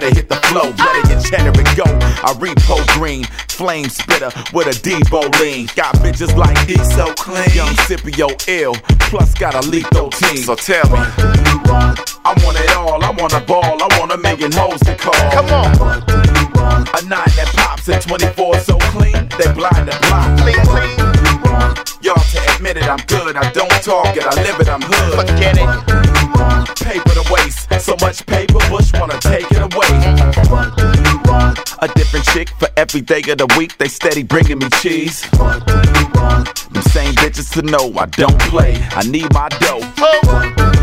better hit the flow, better get cheddar and go. I repo green, flame spitter with a Debo lean. Got bitches like E so clean, young Scipio ill, plus got a lethal team. So tell me, what do you want? I want it all, I want a ball, I want a million hoes to call. Come on. What do you want? A 9 that pops at 24 so clean, they blind and blind. Clean, clean. What do you want? Y'all to admit it, I'm good, I don't talk it, I live it, I'm hood. Forget it. What do you want? Paper to waste, so much paper, Bush wanna take it away. What do you want? A different chick for every day of the week, they steady bringing me cheese. What do you want? Them same bitches to know I don't play, I need my dough. What do you want?